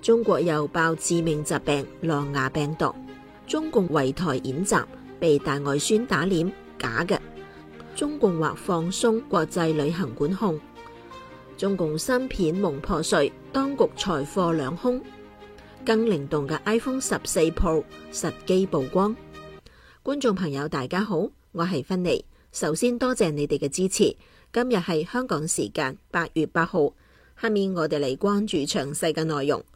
中國又爆致命疾病狼牙病毒，中共圍台演習被大外宣打臉，假嘅。中共或放鬆國際旅行管控，中共芯片蒙破碎，當局財貨兩空。更靈動嘅 iPhone 14 Pro 實機曝光。觀眾朋友大家好，我係芬妮，首先多謝你哋嘅支持。今日係香港時間8月8號，下面我哋嚟關注詳細嘅內容。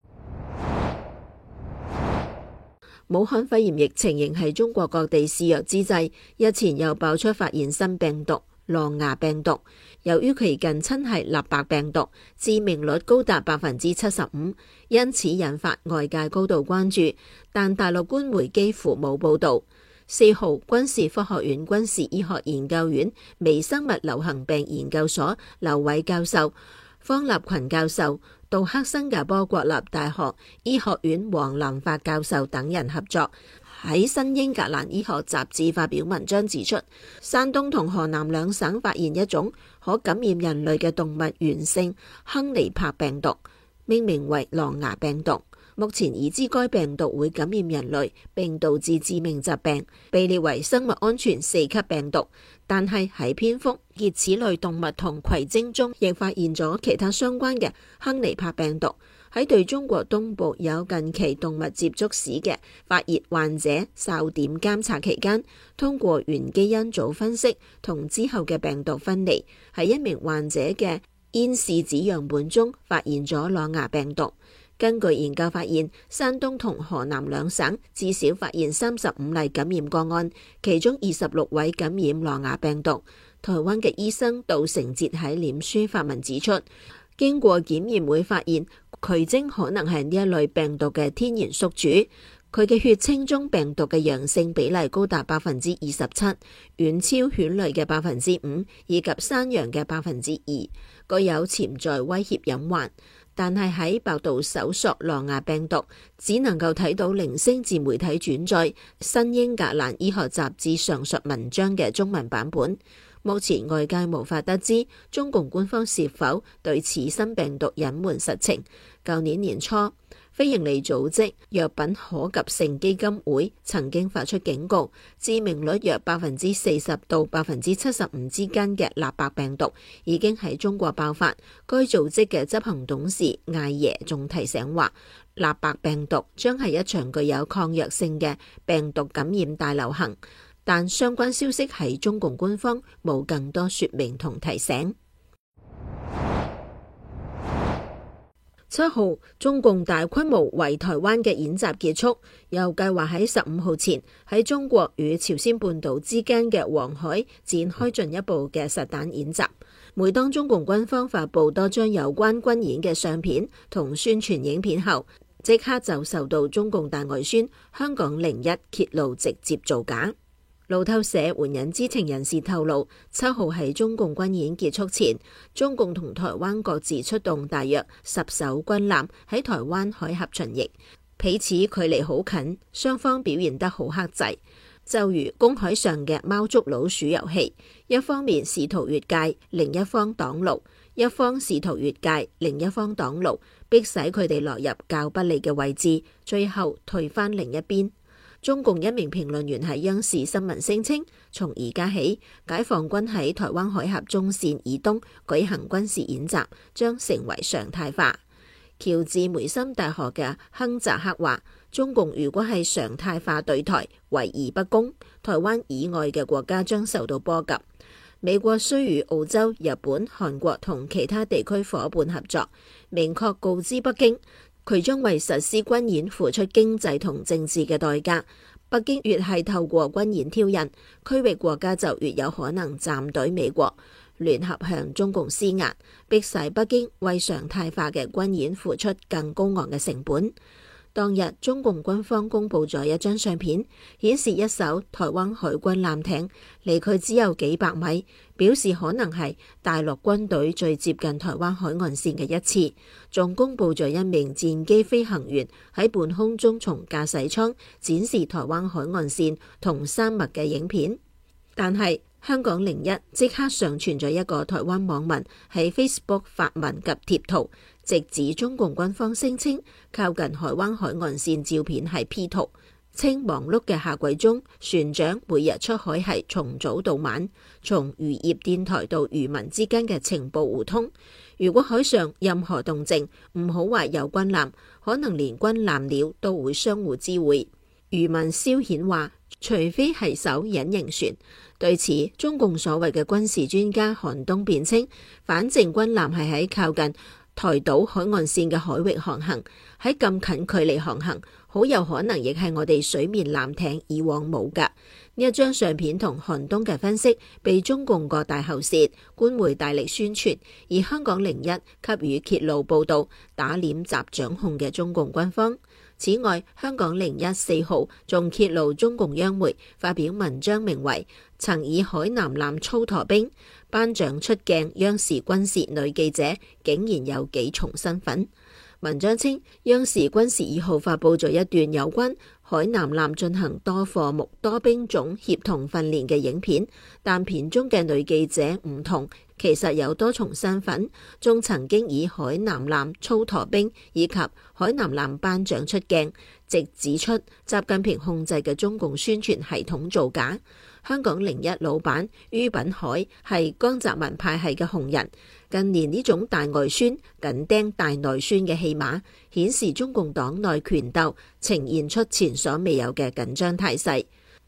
武漢肺炎疫情仍係中國各地肆虐之際，日前又爆出發現新病毒狼牙病毒，由於其近親係立白病毒，致命率高達75%，因此引發外界高度關注，但大陸官媒幾乎冇報道。4號，軍事科學院軍事醫學研究院微生物流行病研究所劉偉教授、方立群教授、杜克新加坡國立大學醫學院黃林發教授等人合作，喺新英格蘭醫學雜誌發表文章指出，山東同河南兩省發現一種可感染人類嘅動物源性亨利帕病毒，命名為狼牙病毒。目前已知該病毒會感染人類並導致致命疾病，被列為生物安全4級病毒。但係喺蝙蝠、熱齒類動物同葵精中亦發現咗其他相關嘅亨利帕病毒。喺對中國東部有近期動物接觸史嘅發熱患者哨點監察期間，通過原基因組分析同之後嘅病毒分離，喺一名患者嘅咽拭子樣本中發現咗狼牙病毒。根據研究發現，山東同河南兩省至少發現35例感染個案，其中26位感染狼牙病毒。台灣嘅醫生杜成哲喺臉書發文指出，經過檢驗會發現渠精可能係呢一類病毒嘅天然宿主，佢嘅血清中病毒嘅陽性比例高達27%，遠超犬類嘅5%以及山羊嘅2%，具有潛在威脅隱患。但係喺百度搜索狼牙病毒，只能夠睇到零星自媒體轉載新英格蘭醫學雜誌上述文章嘅中文版本。目前外界無法得知中共官方是否對此新病毒隱瞞實情。舊年年初，非營利組織藥品可及性基金會曾經發出警告，致命率約40%到75%之間嘅立白病毒已經喺中國爆發。該組織嘅執行董事艾耶仲提醒話，立白病毒將係一場具有抗藥性嘅病毒感染大流行，但相關消息喺中共官方冇更多說明同提醒。7號，中共大規模圍台灣嘅演習結束，又計劃喺15號前喺中國與朝鮮半島之間嘅黃海展開進一步嘅實彈演習。每當中共軍方發布多張有關軍演嘅相片同宣傳影片後，即刻就受到中共大外宣香港01揭露直接造假。路透社援引知情人士透露，7號喺中共軍演結束前，中共同台灣各自出動大約10艘軍艦喺台灣海峽巡弋，彼此距離好近，雙方表現得好克制，就如公海上嘅貓捉老鼠遊戲，一方面試圖越界，另一方擋路；一方試圖越界，另一方擋路，迫使佢哋落入較不利嘅位置，最後退返另一邊。中共一名評論員喺央視新聞聲稱，從而家起，解放軍喺台灣海峽中線以東舉行軍事演習將成為常態化。喬治梅森大學嘅亨澤克話，中共如果係常態化對台，圍而不攻，台灣以外嘅國家將受到波及。美國需與澳洲、日本、韓國同其他地區夥伴合作，明確告知北京，佢將為實施軍演付出經濟同政治嘅代價。北京越係透過軍演挑釁，區域國家就越有可能站隊美國，聯合向中共施壓，迫使北京為常態化嘅軍演付出更高昂嘅成本。當日中共軍方公布咗一張相片，顯示一艘台灣海軍艦艇離佢只有幾百米，表示可能係大陸軍隊最接近台灣海岸線嘅一次。仲公布咗一名戰機飛行員喺半空中從駕駛艙展示台灣海岸線同山脈嘅影片。但係香港01即刻上傳咗一個台灣網民喺 Facebook 發文及貼圖， 直指中共軍方聲稱靠近海灣海岸線照片係 P 圖，稱忙碌嘅夏季中，船長每日出海係從早到晚，從漁業電台到漁民之間嘅情報互通。如果海上任何動靜，唔好話有軍艦，可能連軍艦鳥都會相互知會。漁民蕭顯話，除非係艘隱形船。對此，中共所謂嘅軍事專家韓東辯稱，反正軍艦係喺靠近台島海岸線嘅海域航行，喺咁近距離航行，好有可能亦係我哋水面艦艇以往冇㗎。呢一張相片同韓東嘅分析被中共各大喉舌、官媒大力宣傳，而香港01給予揭露報導，打臉習掌控嘅中共軍方。此外，香港01 4號仲揭露中共央媒發表文章，名為曾以海南艦操舵兵班長出鏡，央視軍事女記者竟然有幾重身份。文章稱，央視軍事2號發佈咗一段有關海南艦進行多科目多兵種協同訓練嘅影片，但片中嘅女記者唔同，其實有多重身份，仲曾經以海南艦操舵兵以及海南艦班長出鏡，直指出習近平控制嘅中共宣傳系統造假。香港01老闆于品海係江澤民派系嘅紅人，近年呢種大外宣緊盯大內宣嘅戲碼，顯示中共黨內權鬥呈現出前所未有嘅緊張態勢。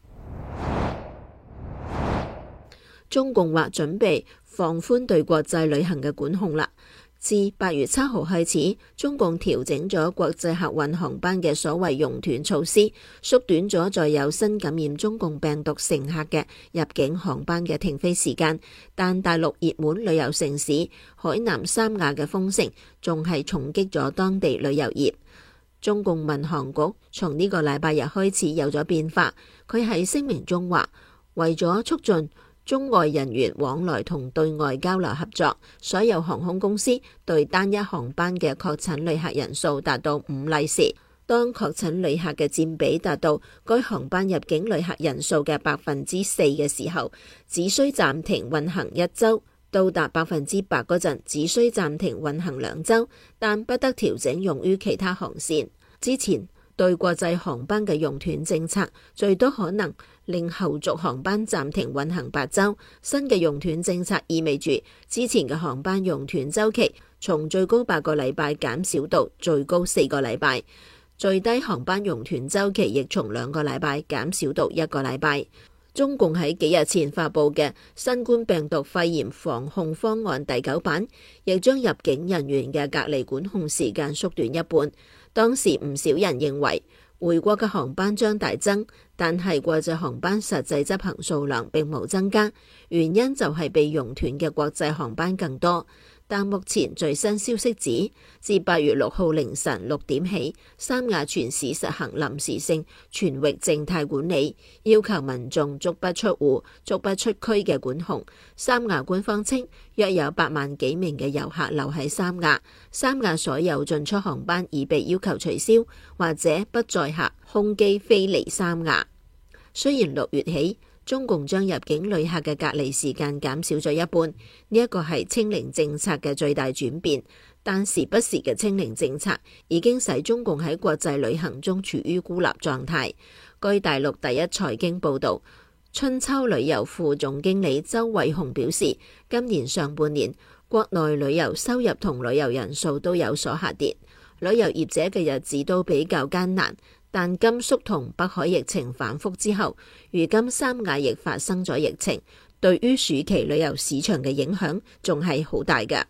中共話準備放寬對國際旅行嘅管控啦。自8月7號開始，中共調整咗國際客運航班嘅所謂熔斷措施，縮短咗載有新感染中共病毒乘客嘅入境航班嘅停飛時間。但大陸熱門旅遊城市海南三亞嘅封城，仲係重擊咗當地旅遊業。中共民航局從呢個禮拜日開始有咗變化，佢喺聲明中話，為咗促進中外人員往來同對外交流合作，所有航空公司對單一航班嘅確診旅客人數達到5例時，當確診旅客嘅佔比達到該航班入境旅客人數嘅4%嘅時候，只需暫停運行1週；到達8%嗰陣，只需暫停運行2週，但不得調整用於其他航線。之前對國際航班嘅熔斷政策，最多可能令後續航班暫停運行8週。新嘅熔斷政策意味住之前嘅航班熔斷週期從最高8個禮拜減少到最高4個禮拜，最低航班熔斷週期亦從2個禮拜減少到1個禮拜。中共喺幾日前發佈嘅新冠病毒肺炎防控方案第9版，亦將入境人員嘅隔離管控時間縮短一半。當時唔少人認為回國嘅航班將大增，但係國際航班實際執行數量並冇增加，原因就係被熔斷嘅國際航班更多。但目前最新消息指，自8月6號凌晨6點起，三亞全市實行臨時性全域靜態管理，要求民眾足不出戶、足不出區嘅管控。三亞官方稱，約有8萬幾名嘅遊客留喺三亞，三亞所有進出航班已被要求取消，或者不載客空機飛離三亞。雖然6月起，中共將入境旅客嘅隔離時間減少咗一半，呢一個係清零政策嘅最大轉變，但時不時嘅清零政策已經使中共喺國際旅行中處於孤立狀態。據大陸第一財經報導，春秋旅遊副總經理周偉雄表示，今年上半年國內旅遊收入同旅遊人數都有所下跌，旅遊業者嘅日子都比較艱難。但甘肅同北海疫情反覆之後，如今三亞亦發生咗疫情，對於暑期旅遊市場嘅影響仲係好大㗎。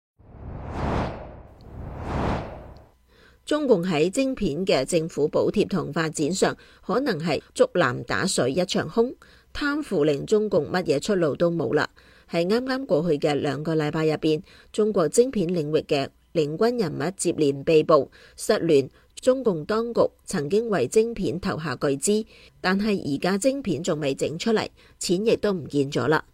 中共喺晶片嘅政府補貼同發展上，可能係竹籃打水一場空，貪腐令中共乜嘢出路都冇啦。喺啱啱過去嘅2個禮拜入邊，中國晶片領域嘅領軍人物接連被捕失聯。中共當局曾經為晶片投下巨資，但係而家晶片仲未整出嚟，錢亦都唔見咗啦。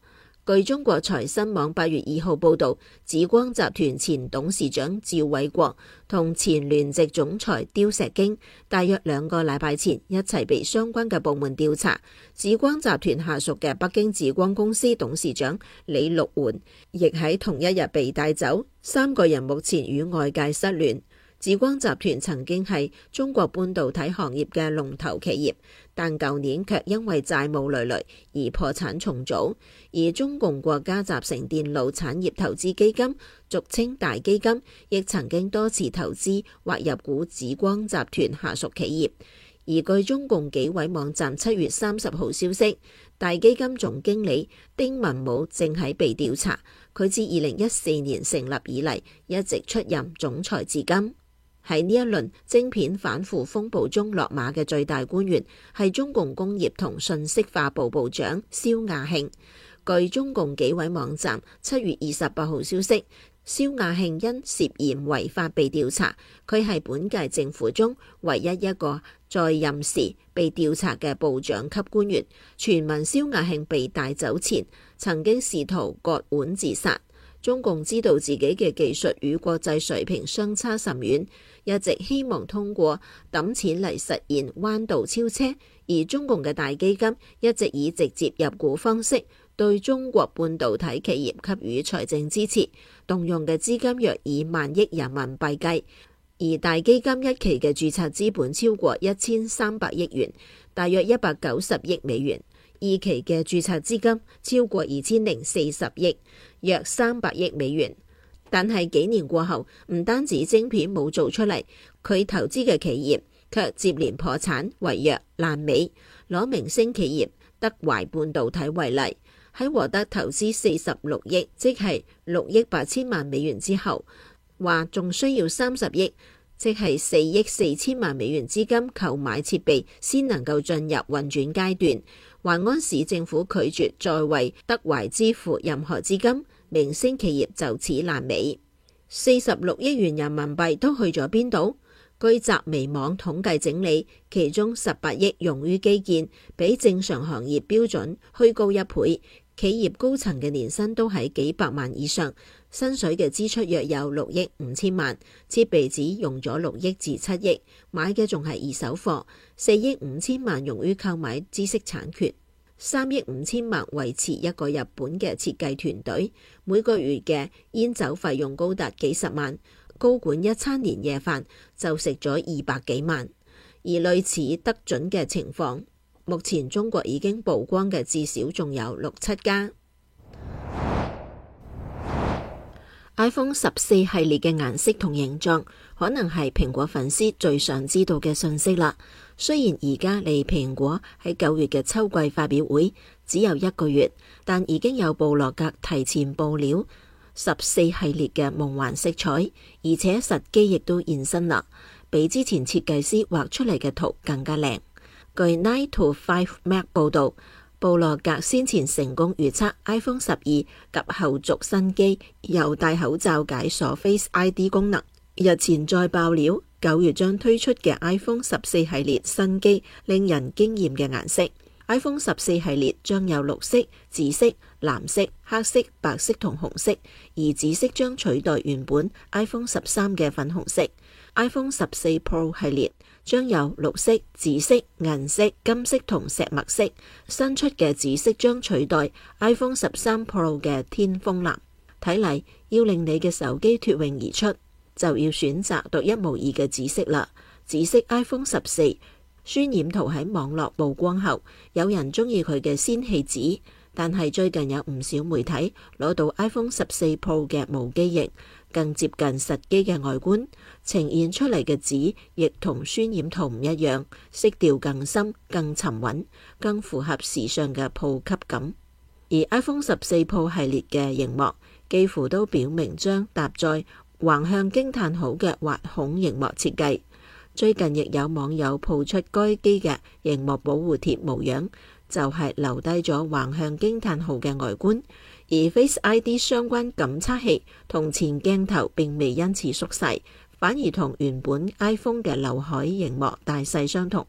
據中國財新網8月2號報導，紫光集團前董事長趙偉國同前聯席總裁刁石京大約2個禮拜前一齊被相關嘅部門調查。紫光集團下屬嘅北京紫光公司董事長李陸援亦喺同一日被帶走，3個人目前與外界失聯。紫光集團曾經係中國半導體行業嘅龍頭企業，但舊年卻因為債務累累而破產重組。而中共國家集成電路產業投資基金，俗稱大基金，亦曾經多次投資或入股紫光集團下屬企業。而據中共紀委網站7月30號消息，大基金總經理丁文武正喺被調查。佢自2014年成立以嚟，一直出任總裁至今。喺呢一輪晶片反腐風暴中落馬嘅最大官員係中共工業同信息化部部長肖亞慶。據中共紀委網站7月28號消息，肖亞慶因涉嫌違法被調查，佢係本屆政府中唯一一個在任時被調查嘅部長級官員。傳聞肖亞慶被帶走前，曾經試圖割腕自殺。中共知道自己嘅技術與國際水平相差甚遠，一直希望通過揼錢嚟實現彎道超車，而中共嘅大基金一直以直接入股方式對中國半導體企業給予財政支持，動用嘅資金約以萬億人民幣計，而大基金一期嘅註冊資本超過1300億元，大約190億美元。二期嘅註冊資金超過2040億，約300億美元。但係幾年過後，唔單止晶片冇做出嚟，佢投資嘅企業卻接連破產、違約、爛尾。攞明星企業德懷半導體為例，喺獲得投資46億，即係6億8千萬美元之後，話仲需要30億，即係4億4千萬美元資金購買設備，先能夠進入運轉階段。淮安市政府拒絕再為德懷支付任何資金，明星企業就此爛尾。46億元人民幣都去咗邊度？據集微網統計整理，其中18億用於基建，比正常行業標準虛高1倍。企業高層嘅年薪都喺幾百萬以上，薪水嘅支出約有6億5千萬，設備只用咗6億至7億，買嘅仲係二手貨。4億5千萬用於購買知識產權，3億5千萬維持一個日本嘅設計團隊，每個月嘅煙酒費用高達幾十萬，高管一餐年夜飯就食咗200幾萬。而類似得準嘅情況，目前中國已經曝光嘅至少仲有6、7家。iPhone 14系列嘅顏色同形狀，可能係蘋果粉絲最想知道嘅信息啦。雖然而家離蘋果喺9月嘅秋季發表會只有1個月，但已經有部落格提前爆料14系列嘅夢幻色彩，而且實機亦都現身啦，比之前設計師畫出嚟嘅圖更加靚。據 9 to 5 Mac 報道，部落格先前成功預測 iPhone 12及後續新機有戴口罩解鎖 Face ID 功能。日前再爆料，9月將推出嘅 iPhone 14系列新機令人驚艷嘅顏色。iPhone 14系列將有綠色、紫色、藍色、黑色、白色同紅色，而紫色將取代原本 iPhone 13嘅粉紅色。iPhone 14 Pro 系列將有綠色、紫色、銀色、金色同石墨色。新出嘅紫色將取代 iPhone 13 Pro 嘅天楓藍。睇嚟要令你嘅手機脫穎而出，就要選擇獨一無二嘅紫色啦。紫色 iPhone 14渲染圖喺網絡曝光後，有人中意佢嘅仙氣紫，但係最近有唔少媒體攞到 iPhone 14 Pro 嘅無機型，更接近實機嘅外觀，呈現出嚟嘅紫亦同渲染圖唔一樣，色調更深、更沉穩、更符合時尚嘅普及感。而 iPhone 14 Pro 系列嘅螢幕幾乎都表明將搭載橫向驚嘆號嘅挖孔螢幕設計。最近亦有網友鋪出該機嘅螢幕保護貼模樣，就係留低咗橫向驚嘆號嘅外觀。而 Face ID 相關感測器同前鏡頭並未因此縮細，反而同原本 iPhone 嘅劉海螢幕大細相同。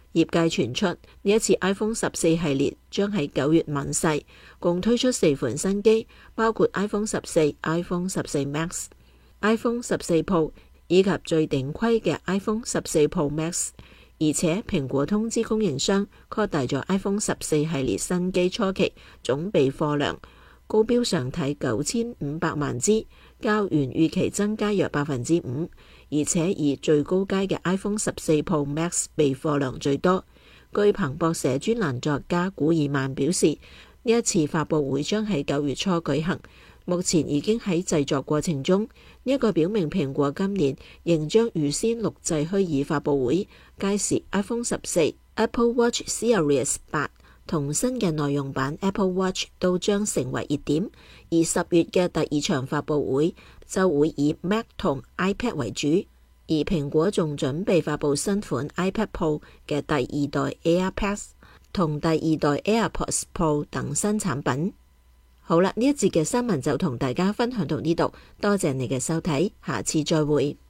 業界傳出呢一次 iPhone 14系列將喺9月問世，共推出4款新機，包括 iPhone 14、iPhone 14 Max、iPhone 14 Pro 以及最頂規嘅 iPhone 14 Pro Max。而且蘋果通知供應商擴大咗 iPhone 14系列新機初期總備貨量，高標上睇9500萬支，較原預期增加約5%，而且以最高階嘅 iPhone 14 Pro Max 備貨量最多。據彭博社專欄作家古爾曼表示，呢一次發佈會將喺9月初舉行，目前已經喺製作過程中。呢一個表明蘋果今年仍將預先錄製虛擬發佈會，屆時 iPhone 14、Apple Watch Series 8同新嘅耐用版 Apple Watch 都將成為熱點。而10月嘅第二場發佈會就會以 Mac 同 iPad 為主，而蘋果仲準備發佈新款 iPad Pro 嘅第二代 AirPods 同第二代 AirPods Pro 等新產品。好啦，呢一節嘅新聞就同大家分享到呢度，多謝你嘅收睇，下次再會。